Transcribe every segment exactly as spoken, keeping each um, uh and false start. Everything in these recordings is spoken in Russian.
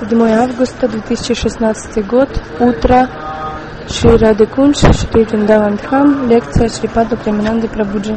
седьмое августа две тысячи шестнадцатый год, утро, Шри Радхакундж, Шри Вриндаван Дхам, лекция Шрипада Премананды Прабхуджи.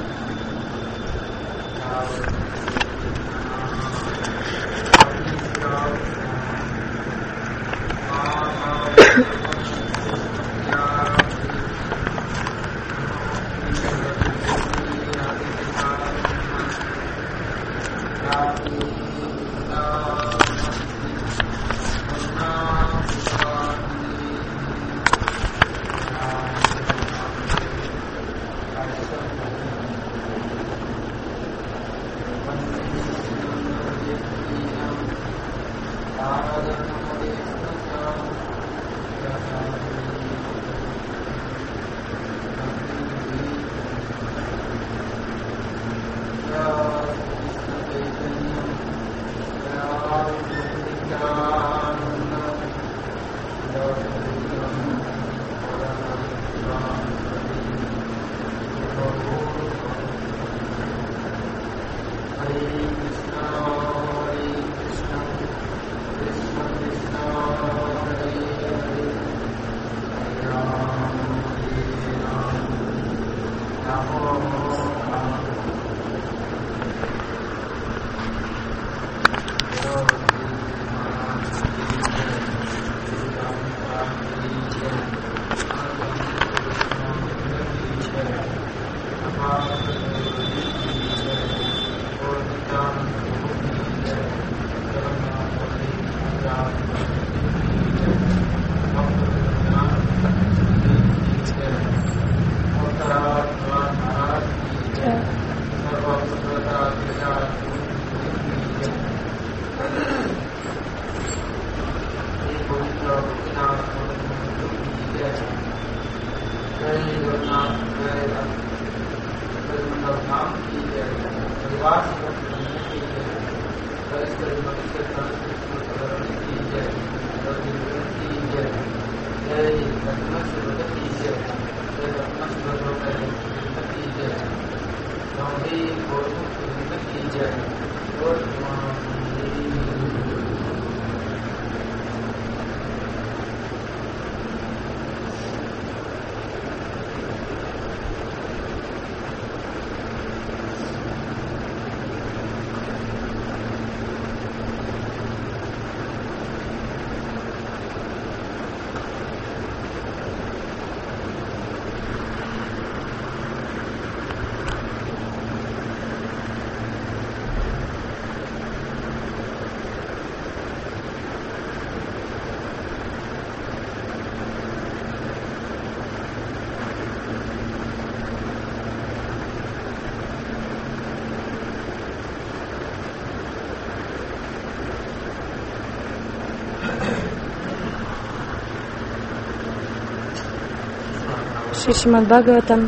Шримад Бхагаватам,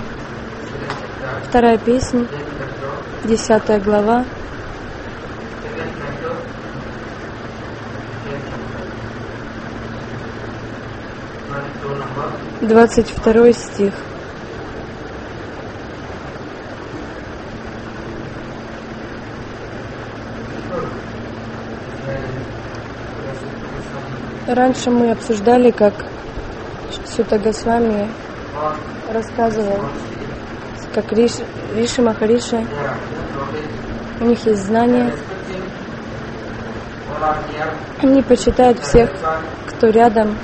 вторая песня, десятая глава, двадцать второй стих. Раньше мы обсуждали, как Сюта Госвами рассказывал, как Риш, Риши Махариши, у них есть знания, они почитают всех, кто рядом,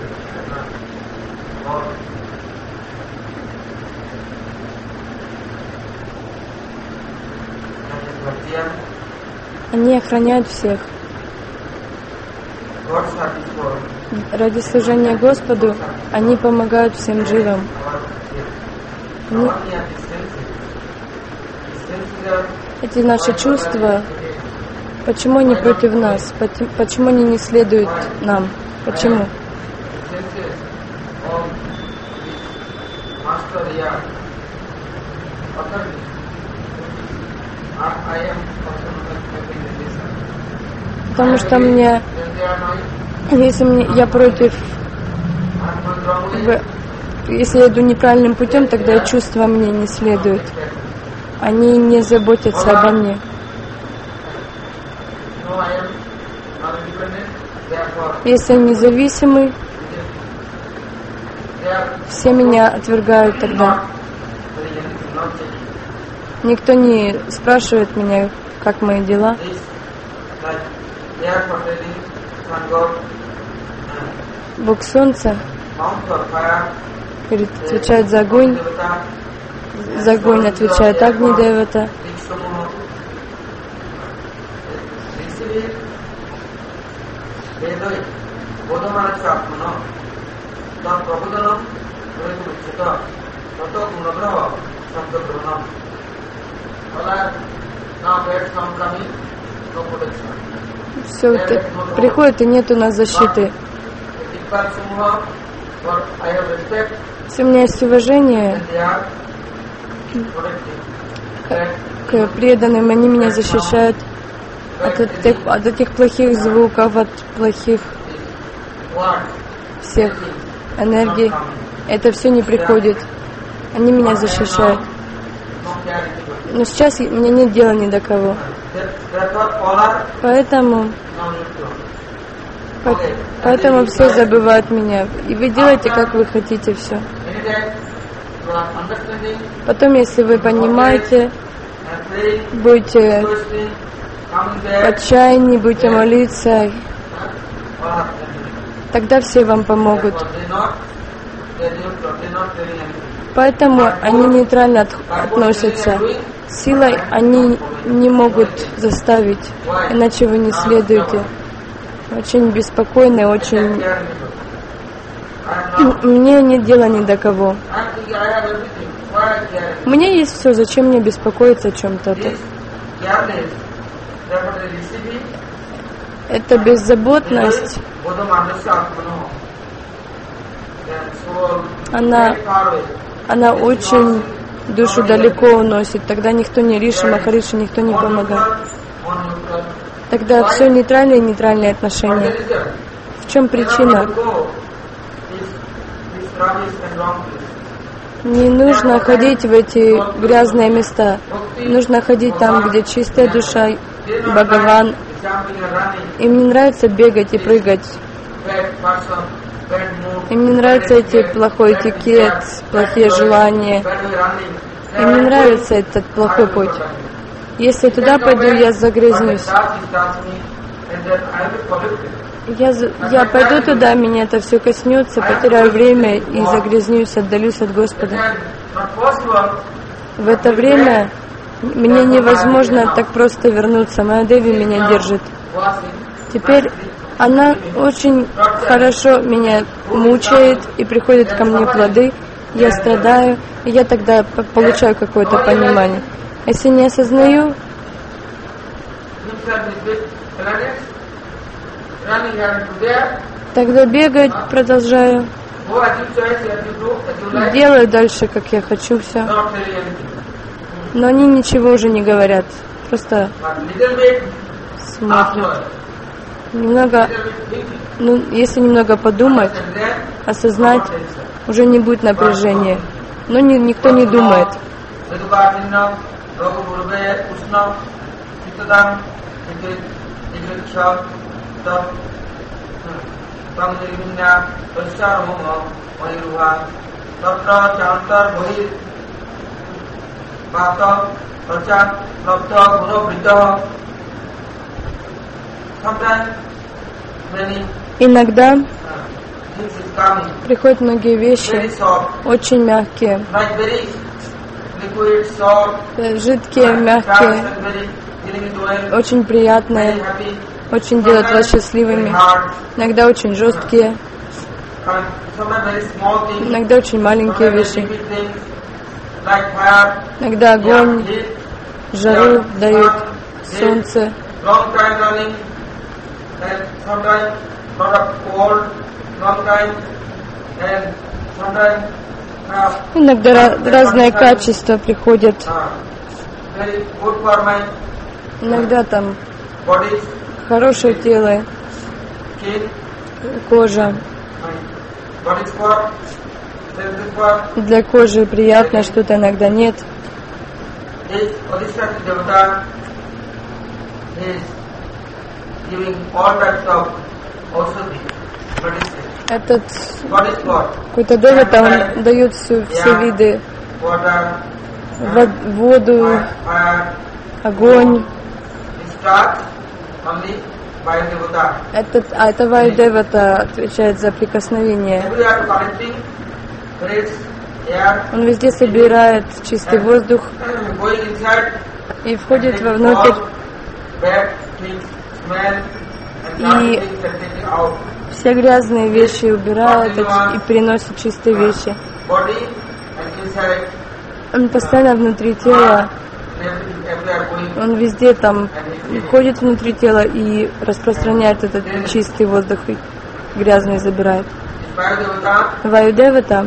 они охраняют всех. Ради служения Господу они помогают всем живым. Они... Эти наши чувства, почему они против нас? Почему они не следуют нам? Почему? Потому что мне, если мне, я против, если я иду неправильным путем, тогда чувства мне не следуют. Они не заботятся обо мне. Если я независимый, все меня отвергают тогда. Никто не спрашивает меня, как мои дела. Бог Солнца отвечает за огонь, за огонь отвечает Агни Девата. Все это приходит, и нет у нас защиты. Если у меня есть уважение к, к преданным, они меня защищают от этих, от этих плохих звуков, от плохих всех энергий. Это все не приходит. Они меня защищают. Но сейчас у меня нет дела ни до кого. Поэтому, поэтому все забывают меня. И вы делаете, как вы хотите, все. Потом, если вы понимаете, будете в отчаянии, будете молиться, тогда все вам помогут. Поэтому они нейтрально от, относятся. Силой они не могут заставить, иначе вы не следуете. Очень беспокойны, очень... Мне нет дела ни до кого. У меня есть все, зачем мне беспокоиться о чем-то? Это беззаботность. Она, она очень душу далеко уносит. Тогда никто не Риши, Махариши, никто не помогает. Тогда все нейтральные и нейтральные отношения. В чем причина? Не нужно ходить в эти грязные места. Нужно ходить там, где чистая душа, Бхагаван. Им не нравится бегать и прыгать. Им не нравится эти плохой этикет, плохие желания. Им не нравится этот плохой путь. Если туда пойду, я загрязнусь. Я, я пойду туда, меня это все коснется, потеряю время и загрязнюсь, отдалюсь от Господа. В это время мне невозможно так просто вернуться. Моя Деви меня держит. Теперь она очень хорошо меня мучает и приходят ко мне плоды. Я страдаю, и я тогда получаю какое-то понимание. Если не осознаю, тогда бегать продолжаю. Делаю дальше, как я хочу, все. Но они ничего уже не говорят. Просто смотрят. Немного, ну, если немного подумать, осознать, уже не будет напряжения. Но ни, никто не думает. Иногда приходят многие вещи, очень мягкие, жидкие, мягкие, очень приятные, очень делают вас счастливыми. Иногда очень жесткие, иногда очень маленькие вещи. Иногда огонь, жару дают, солнце. Иногда разные качества приходят. Иногда там хорошее тело, кожа. Для кожи приятно, что-то иногда нет. giving all types of aushadhi, medicine. Этот What is what? какой-то девата, он дает все, все виды Water, вод- воду, fire. огонь. It starts only by Devata. Этот, а это Вайдевата отвечает за прикосновение. Everywhere collecting fresh air, Он везде собирает чистый воздух going inside, и входит taking вовнутрь, all bad things, smell, and И- nasty things and taking out. все грязные вещи убирает и приносит чистые вещи. Body and inside, Он постоянно внутри тела, every- everywhere going. он везде там ходит внутри тела и распространяет этот чистый воздух и грязный забирает. Inspired Devata, Ваюдевата,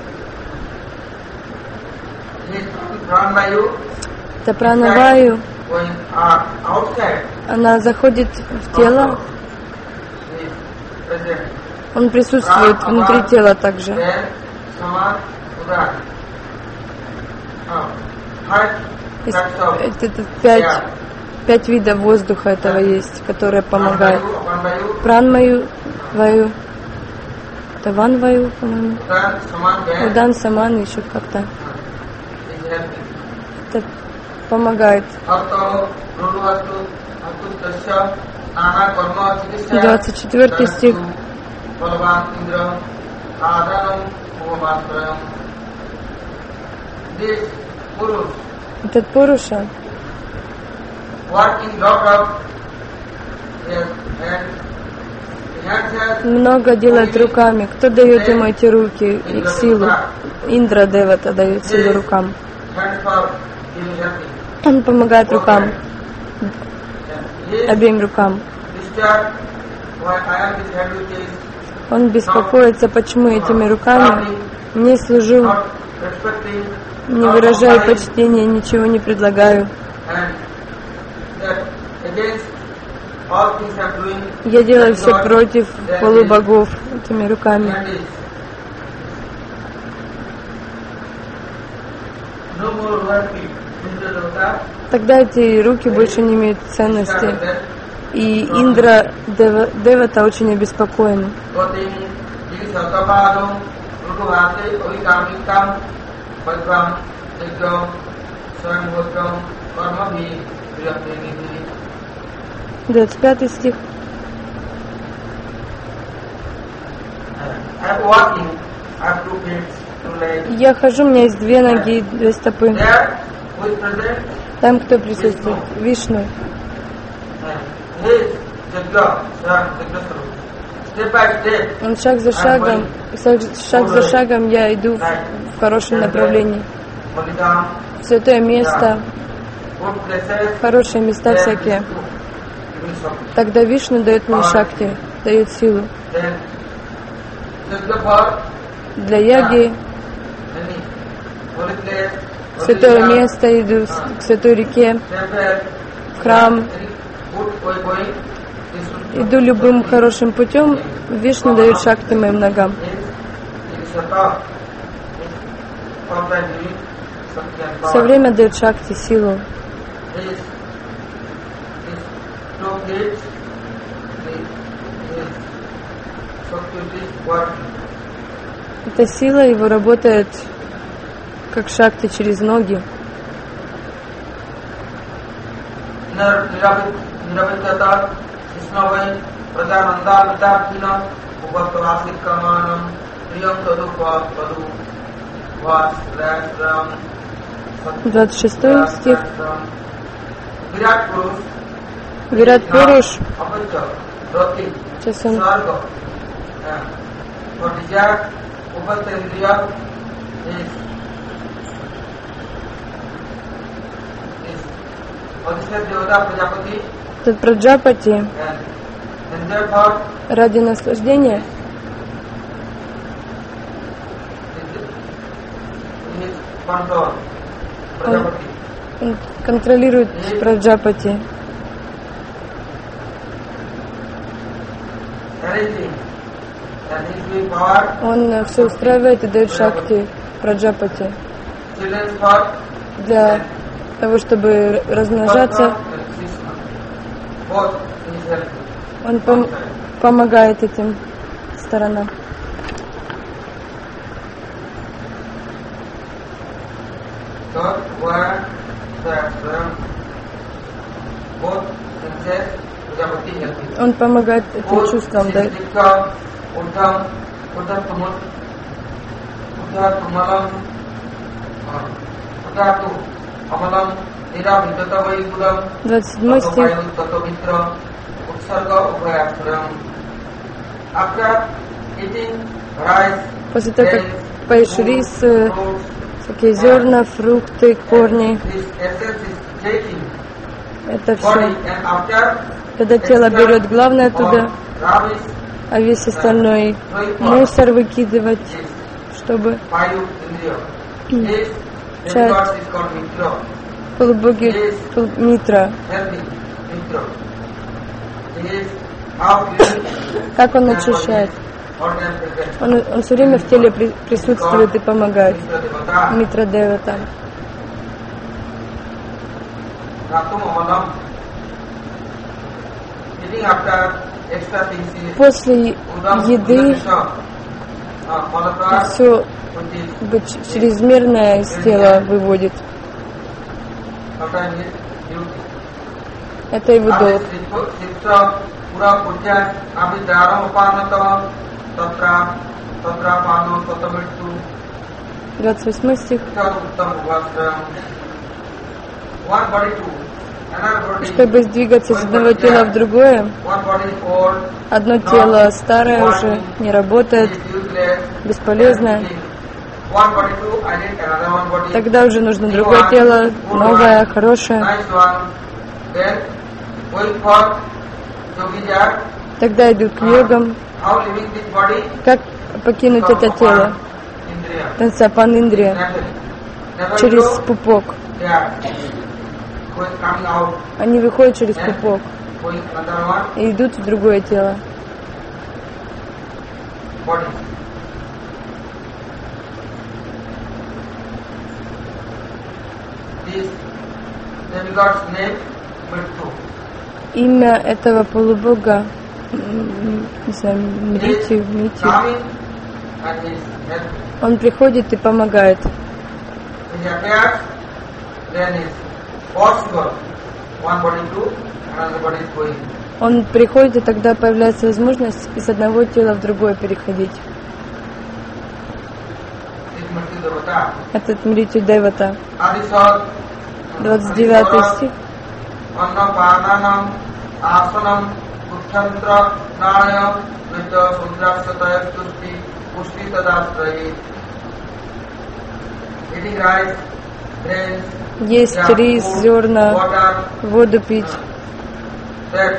he is Pranavayu, это пранаваю, going uh, outside, она заходит в тело, he is present. он присутствует внутри тела также. Then, Saman, Udan. Uh, five Есть- types of Это, это пять, air. пять видов воздуха этого есть, которые помогают. Pranavayu, Pranavayu, Пранмаю, ваю, таван ваю, по-моему. Udan, Saman, then Удан, саман, еще как-то. is helping. Это помогает. Arto, Ruduvastu, Akustasya, Nana Karma, Chikisya, двадцать четвёртый стих. Balavan, Indra, Adanam, Bhuvamastrayam. This Purush, Этот Пуруша, working lot of his hand, he has много делает руками. Кто дает ему эти руки, их силу? Индра Девата дает силу рукам. hands for giving helping. Он помогает рукам, He is обеим рукам. disturbed why I am this hand which is Он беспокоится, почему этими руками не служу, not respecting, не not выражаю offering, почтения, ничего не предлагаю. and that against all things I'm doing, Я делаю все God, против that полубогов этими is- руками. that is no more worthy. Indra Devata, Тогда эти руки больше не имеют ценности. that И Индра Дева- Девата очень обеспокоен. Gotim, Jigisatapadam, Ruduvate, Ovikamikam, Padvam, Nigyam, Swayambhutam, Karmabhi, Priyapninihi. двадцать пятый стих. I am walking, I have two feet, two legs. Я хожу, у меня есть две ноги, две стопы. There, who is present, Там кто присутствует? Вишну. and his Jagya, Swaram, Jagya Swarup. Step by step, Он шаг за шагом, шаг, шаг за шагом я иду в, в хорошем направлении. Malidam, В святое место, good places, хорошие места there всякие. is two. Give me some. Тогда Вишну дает мне шакти, дает силу. Then, Jagya for Для яги, any holy place, в святое место иду, с- к святой реке, temple, в храм. any good way going, this should Иду любым хорошим путем, Вишну дает шакти моим ногам. is it is a talk. All time doing something and Все power. время дает шакти, силу. This is two gates, the is Shakti is working. Эта сила его работает как шакти через ноги. Nirabhitata, Krishnavai, Prajananda, Vitarthina, Upastavasit Kamanam, Priyam Tadupa, Padu, Vas, Rashram, двадцать шестой стих. Virat Purush, Вират Пуруш, Apancha, Rati, сейчас он Sarga, for desire, Upastendriya is is Adhisthya Devata Prajapati, этот Праджапати and, and therefore ради наслаждения he is control Prajapati. он контролирует Праджапати. Arranging and he is doing power, Он все устраивает и дает шакти Праджапати children's part, для того, чтобы размножаться. and Krishna. Both he is helping. Он пом- помогает этим сторонам. Third, where that um, both senses Prajapati helping. Он помогает этим чувствам, да. Uddha, Uddha Tumul, Uddha Tumalam, Uddha Tu, Amalam, Nira Vidata Vaikulam, двадцать седьмой стих. Tato Mitra, Utsarga Upayatram. After eating rice, После того, как поешь рис, э, всякие зерна, фрукты, корни, this essence is taking это body, все. and after Когда тело берет главное туда, rubbish, а весь остальной мусор выкидывать, чтобы Vayu Indriya. This Chat. demigod is called Mitra, полубоги пол- Митра, helping Mitra. He is how clean как он очищает. all time present. Он, он все время в теле при- присутствует и помогает. Mitra Devata, Митра Девата. Ratum Amalam. Eating after extra things is После еды Malatra, все which is чрезмерное из тела выводит. sometimes is duty. Это его долг. Sitra Pura Pujya Abhidaram Panata Tatra Tatra Pano Tatamitu двадцать восьмой стих. Uttam Vasram. One body to another body. Чтобы сдвигаться с одного тела в другое, One body is old, одно тело старое уже, не работает, is useless, бесполезное. one body to I need another one body. Тогда уже нужно другое тело, новое, хорошее. Nice one. Then going for Yogija, Тогда идут к йогам. how living this body Как покинуть это тело? Indriya. Танцапан Индрия. Naturally. Never Через go, пупок. they are going coming out, Они выходят через пупок going another one и идут в другое тело. body. This demigod's name Mrityu. Имя этого полубога, м, не знаю, Мрити, Мити, Coming and he is helping. он приходит и помогает. When he appears, then is possible one body to another body is going. Он приходит, и тогда появляется возможность из одного тела в другое переходить. This Mrityu Devata. Этот Мрити Девата. Adisad. двадцать девятый стих. Annapananam asanam uttantra naya vita sundrasataya tusti pushti tadastrayi. Eating rice, grains, Есть junk рис, food, зерна, water, воду пить. that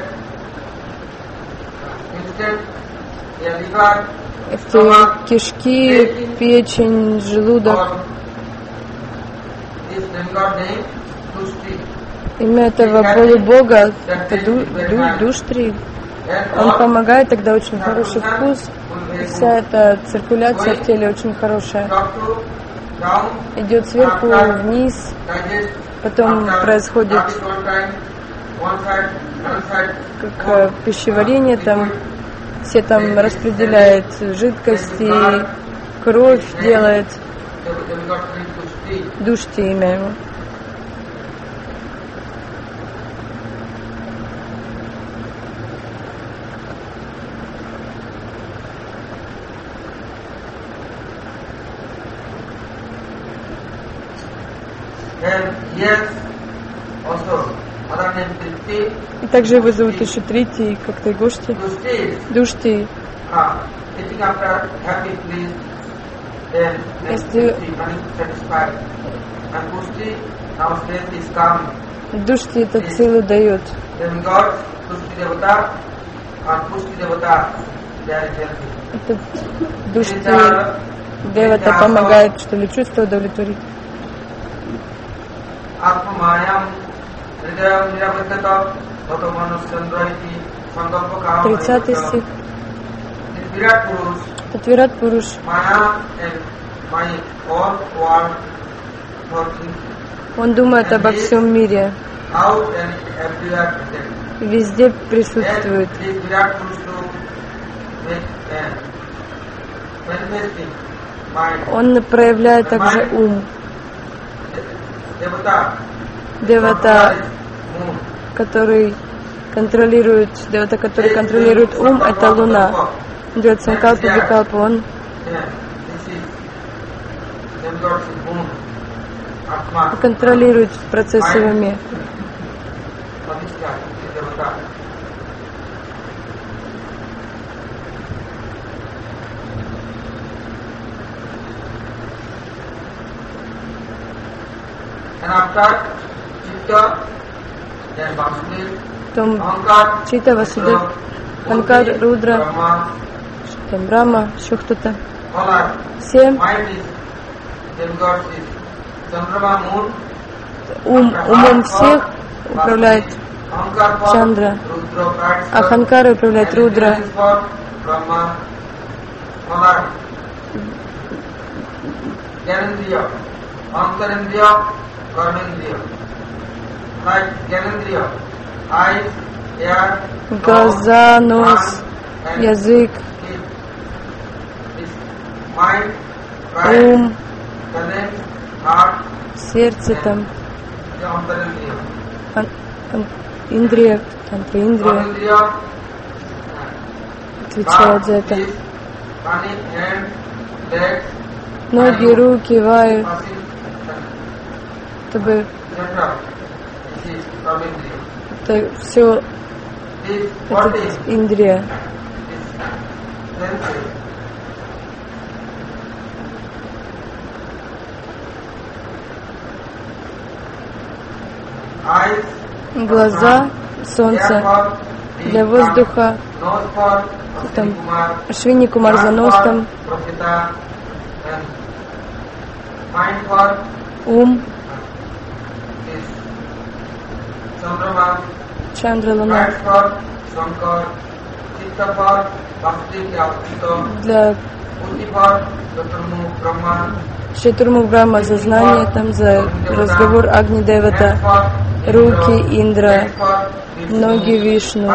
instead a liver, Эти кишки, печень, желудок. or this demigod name Tushti. Имя этого полубога — это ду, ду, Душтри. Он помогает, тогда очень хороший вкус. И вся эта циркуляция в теле очень хорошая. Идет сверху вниз, потом происходит как э, пищеварение, там все там распределяет жидкости, кровь делает. Душти имя его. And yes, also other name Tripti. И также его зовут еще Трити, как-то и Гошти. Tushti, Душти. uh, eating after happy pleased, then next Если- Tripti, money satisfied. And Pushti, now strength is calm. Душти это силу дает. Then God, Pushti Devata, and Pushti Devata, they are healthy. Это Душти Девата помогает, что ли, чувство удовлетворить. Atmamayam, Hridayam Niravatata, Tato Manusyandra iti, Sankalpa Kama. тридцатый стих. This Virat Purush, Это Вират Пуруш. Maya and my all world working Он думает обо всем мире. out and everywhere present. везде присутствует. Он проявляет также ум. Девата, который контролирует, девата, который контролирует ум, это Луна. Идет Санкалпа, Викалпа, он контролирует процессы в уме. Потом Чита, Васудев, Анкар, Рудра, там Брахма, еще кто-то. Все ум, умом всех управляет Чандра, а Ханкара управляет Рудра. Глаза, нос, язык, ум, сердце там, ан, ан, индрия, тантра индрия отвечает за это. Ноги, руки, ваю, чтобы это все это индрия. Глаза, солнце для воздуха, там Ашвини Кумар за нос, там ум, Чандра, Луна для Шатурму Брахма за знание, там за разговор Агни Девата, руки Индра, ноги Вишну,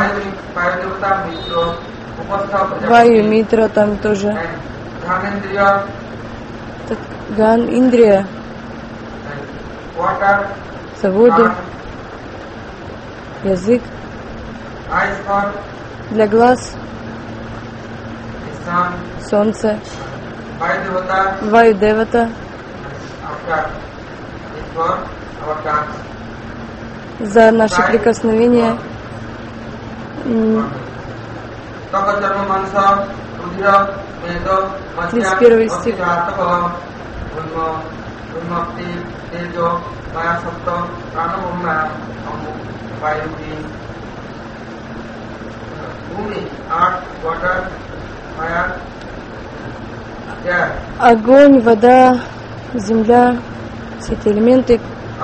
Ваю Митра там тоже, Ган Индрия, за воду, язык, для глаз, солнце, Ваю Девата, за наши прикосновения, тридцать первый стих. Огонь, вода, земля, все эти элементы,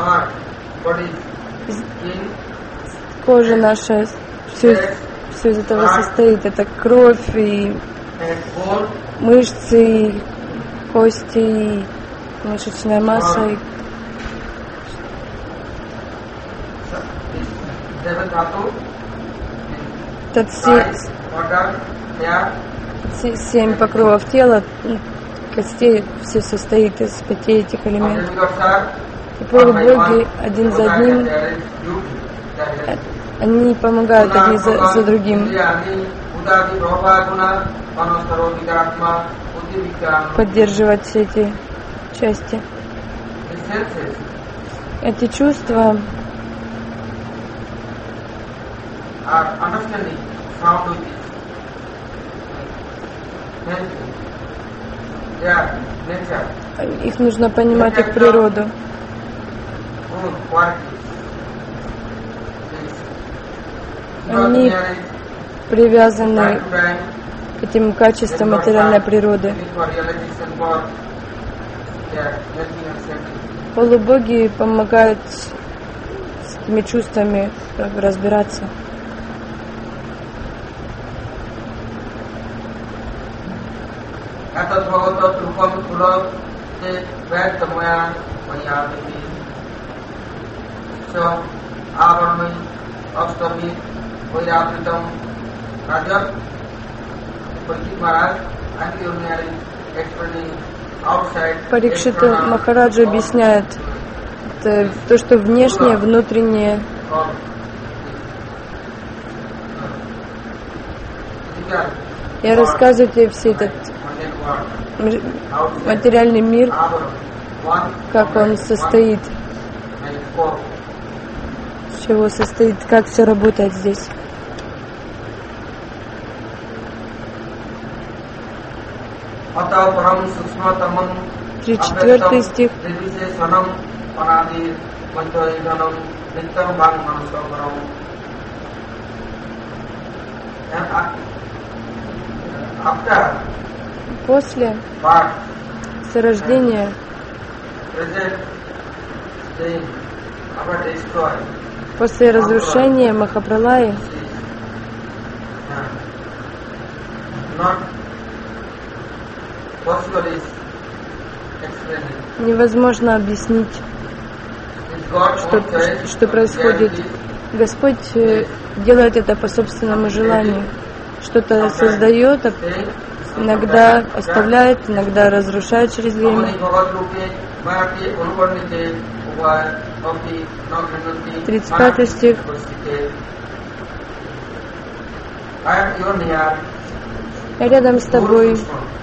кожа наша, все, все из этого состоит. Это кровь и мышцы, и кости, и мышечная масса. И это все, все, семь покровов тела, костей, все состоит из пяти этих элементов. И полубоги один за одним, они помогают одни за, за другим, поддерживать все эти части. Эти чувства их нужно понимать, их природу. Они привязаны к этим качествам материальной природы. Полубоги помогают с этими чувствами разбираться. Vairapritam Raja Parikshit Maharaj and the ordinary explaining outside. Парикшита Махараджа объясняет это, то, что внешнее, внутреннее. Я рассказываю тебе все этот материальный мир, как он состоит, из чего состоит, как все работает здесь. Тридцать четвёртый стих. После зарождения после разрушения Махапралаи невозможно объяснить, что, что происходит. Господь делает это по собственному желанию. Что-то создает, иногда оставляет, иногда разрушает через время. тридцать пятый стих. Я рядом с тобой.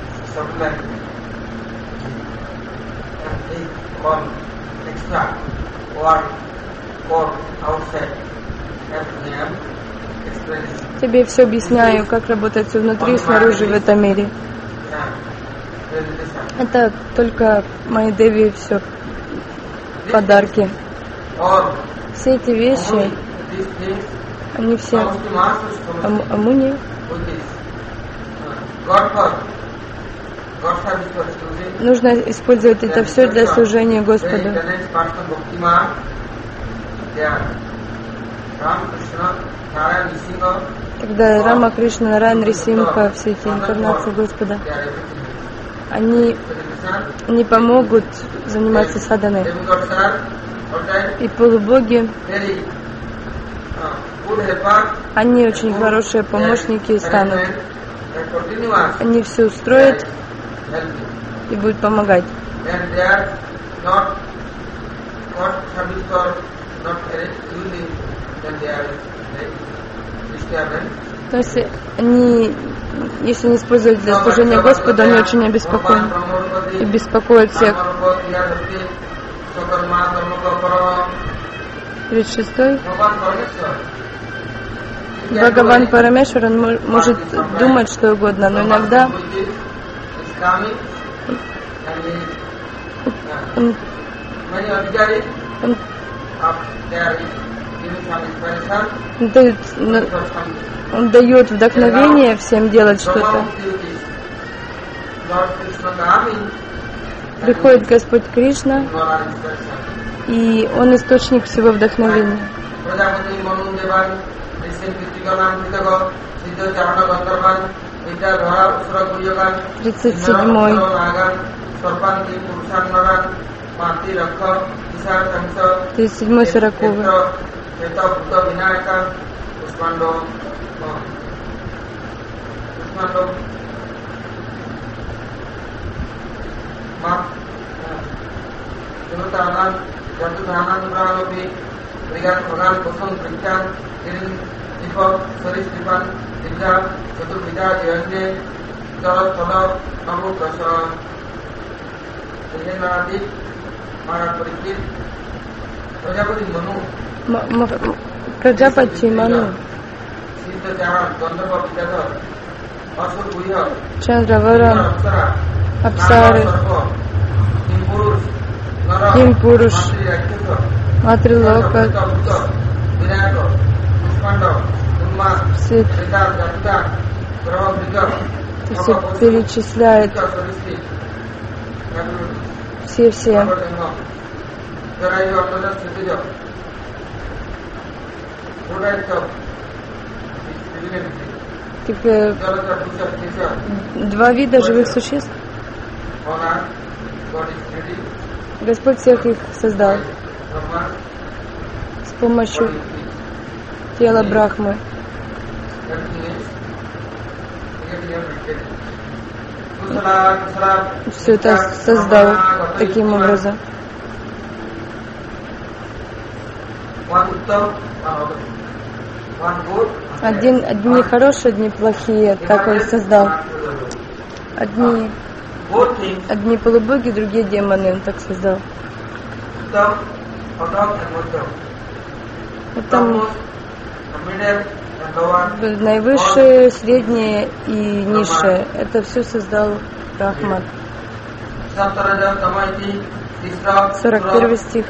Тебе все объясняю, как работает все внутри и снаружи в этом мире. Это только мои деви все подарки. Все эти вещи, они все ам- амуни. Нужно использовать это все для служения Господу. Когда Рама, Кришна, Нараян, Рисимха, все эти инкарнации Господа, они не помогут заниматься саданой. И полубоги, они очень хорошие помощники станут. Они все устроят и будут помогать. То есть они, если не используют для служения Господу, они очень обеспокоены и беспокоят всех. тридцать шестой. Бхагаван Парамешвар, он может думать что угодно, но иногда он, он, он, дает, он дает вдохновение всем делать что-то. Приходит Господь Кришна, и Он источник всего вдохновения. Тридцать седьмой. Тридцать седьмой сороковый. Праджапати Ману, Чандравара, Апсары, Кимпуруш, Матрилока, все, все перечисляет, все-все. Так, э, два вида живых существ. Господь всех их создал с помощью тела Брахмы. Все это создал таким образом. Один, одни хорошие, одни плохие, так он создал. Одни, одни полубоги, другие демоны, он так создал. Вот там наивысшее, среднее и низшее. Это все создал Брахман. сорок первый стих.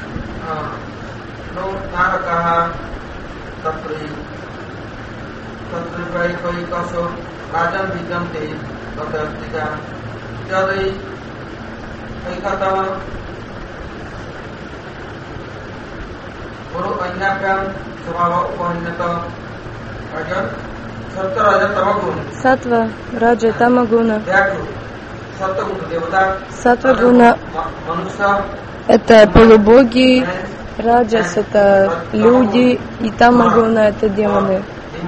Сатва, Раджа, Тамагуна. Сатва гуна — это полубоги, Раджас — это люди, и Тамагуна — это демоны.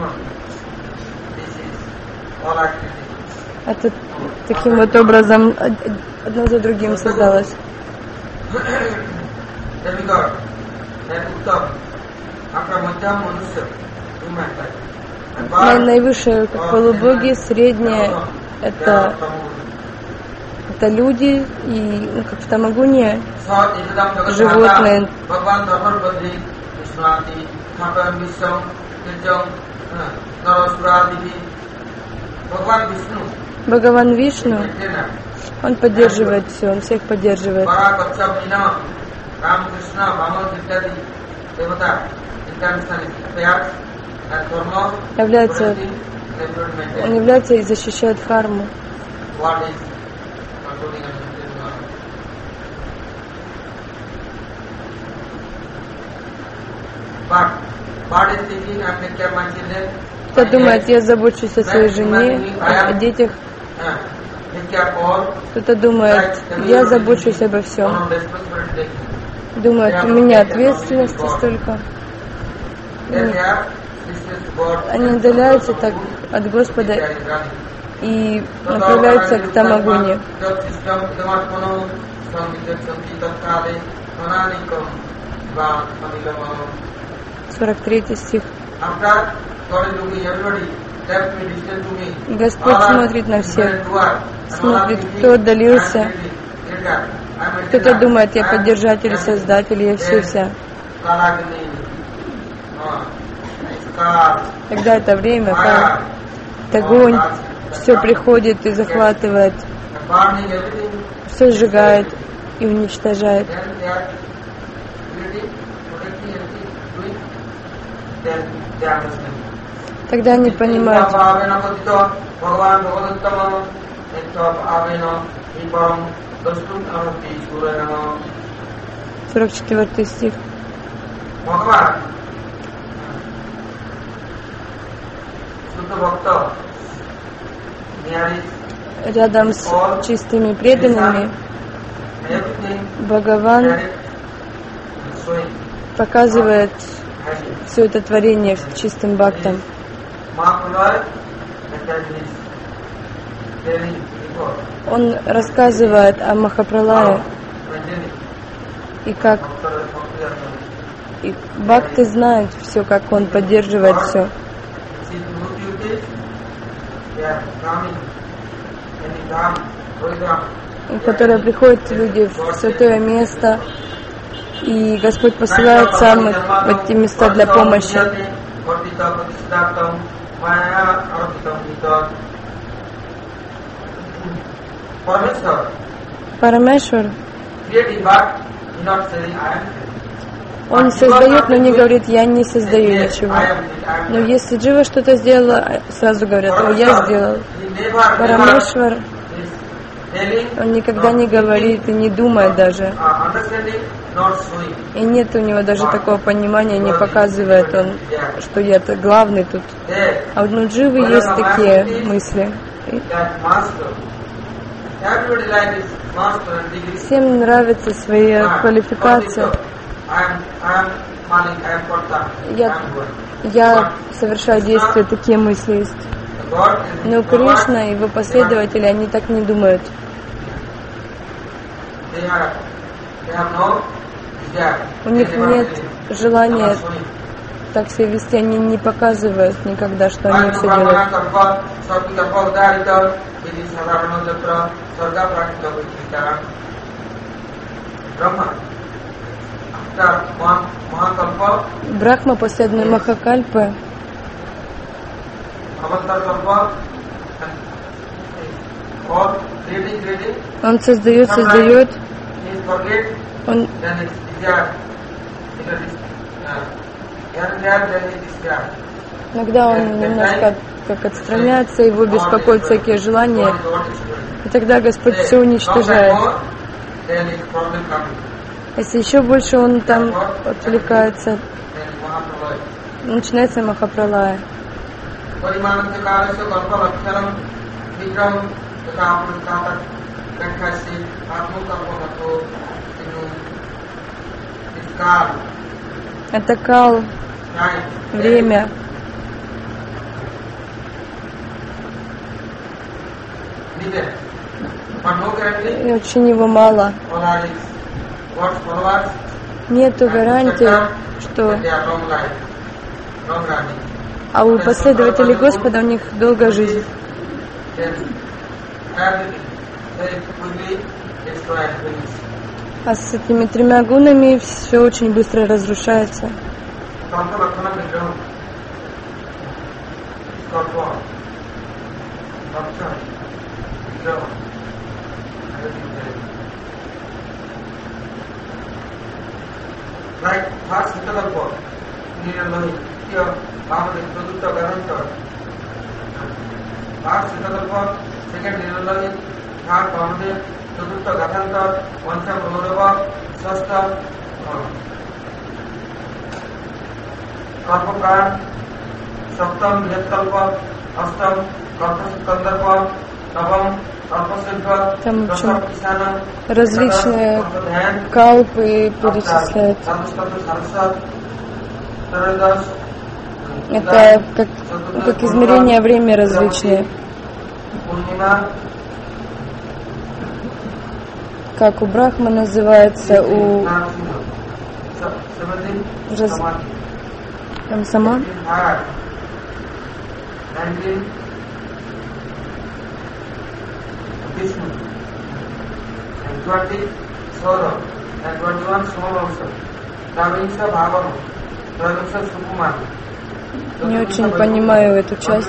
Это таким вот образом одно за другим создалось. Наивысшие как полубоги, среднее — это это люди, и ну, как в Тамагуне животные. Бхагаван Вишну, он поддерживает все, он всех поддерживает. Является, он является и защищает карму. Кто думает, я забочусь о своей жене, о детях. Кто-то думает, я забочусь обо всем. Думает, у меня ответственности столько. Они отдаляются так от Господа и направляются к Тамагуне. сорок третий стих. Господь смотрит на всех, смотрит, кто отдалился. Кто-то думает, я поддержатель и создатель, я все вся. Когда это время, как огонь, все приходит и захватывает, все сжигает и уничтожает. Тогда они понимают. сорок четвёртый стих. Рядом с чистыми преданными Бхагаван показывает все это творение чистым бхактам. Он рассказывает о Махапралае и как и бхакты знают все, как он поддерживает все. Которые приходят люди в святое место, и Господь посылает сам их в эти места для помощи. Парамешвар, он создает, но не говорит, я не создаю ничего. Но если Джива что-то сделала, сразу говорят, о, я сделал. Парамешвар, он никогда не говорит и не думает даже. И нет у него даже такого понимания, не показывает он, что я-то главный тут. А вот у Дживы есть такие мысли. Всем нравится своя квалификация. Malik, I am Karta, I Я, am doer. я совершаю действия, такие мысли есть. God is Но Кришна и его последователи, они так не думают. They are, they have no desire. У них They never нет say, желания "Nama Suni." так себя вести, они не показывают никогда, что они Vanu все Brahmana делают. Karpa, Sarvika Pavdarita, Vidi Sadharana Jatra, Sarga Prakita Vichita. Brahma, after one Mahakalpa, Брахма после одной Махакальпы, Avantar Kalpa, and all creating, creating, он создает, создает, he forget, он then it's desire. It is, uh, here and there, then it is desire. иногда он немножко как отстраняется, его беспокоят всякие желания, и тогда Господь все уничтожает. Then it's problem coming. Если еще больше он там отвлекается, Then Mahaprabhu. начинается Махапралая. परिमाणस्य कालस्य कल्पलक्षणं विक्रम तथा पुरुषार्थक व्याख्यास्य आत्मकल्पमतो किन्तु इस काल Это кал, time время, needed but no guarantee и очень его мало. all are his God's followers Нету гарантии, что... that they are long life long running А у последователей Господа у них долгая жизнь. then everything very quickly destroyed and finished. А с этими тремя гунами все очень быстро разрушается. कल्पलक्षणं विग्रहं कल्प लक्षण विग्रह like first Hitakalpa, Niralohi, here, Bhavade, Pradutta, Garantar. First Hitakalpa, second Niralohi, third Bhavade, Pradutta, Garantar, Vancham, Rodava, Sasta, Kalpapran, Saptam, Yatkalpa, Astam, Kalpasandarpa, Navam, Kalpasiddha, Там очень Rasapishana, различные калпы перечисляются. Это как, как измерение времени различные. Как у Брахма называется, у раз... там сама. twenty Saurabh and twenty-one small also. Davinsa Bhavam, Davinsa Sukumar. Не очень понимаю эту часть.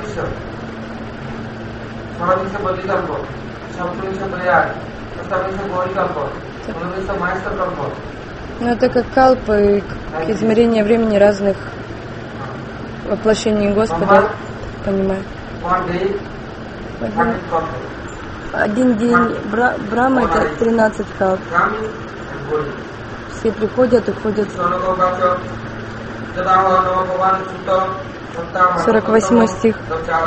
Savinsa Badikalpo, Saptinsa Prayag, Savinsa Gorikalpo, Savinsa Maestro Kalpo. Ну это как калпы, как измерение времени разных воплощений Господа. Понимаю. One day, Один, thirty Kalpo. один день Бра, Брахма это тринадцать калп. Coming and going. Все приходят, уходят. сорок восьмой стих.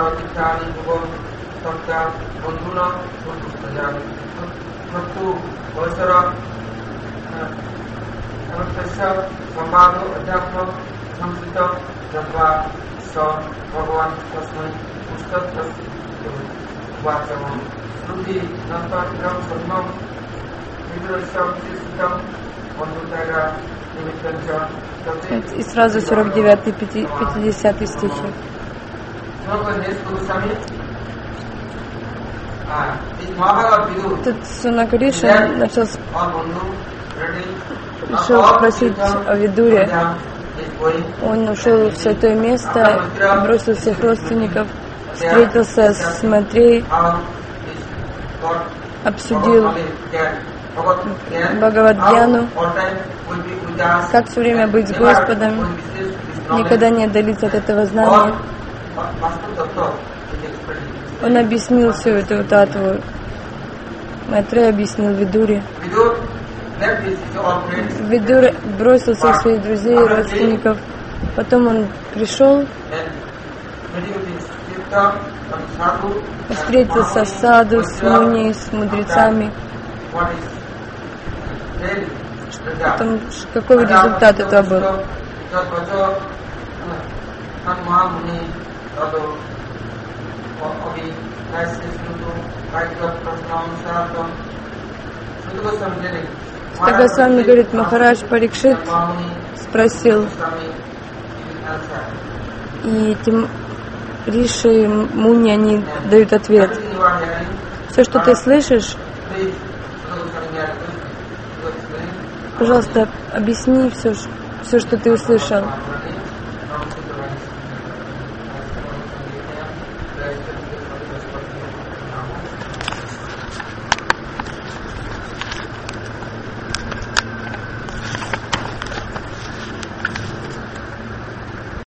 И сразу сорок девятый, пятидесятый стихи. Тут Сунакариша начал, решил спросить о Видуре. Он ушел в святое место, бросил всех родственников, встретился с Матрей, обсудил Бхагавад-гьяну, как все время быть с Господом, никогда не отдалиться от этого знания. Он объяснил всю эту татву. Матрей объяснил Видуре. Видур бросил всех своих друзей и родственников. Потом он пришел, встретился с саду, с муни, с мудрецами, Потом, какой результат этого был? Шука Госвами говорит, Махарадж Парикшит спросил, и этим Риши, Муни, они дают ответ. Все, что ты слышишь, пожалуйста, объясни все, все, что ты услышал.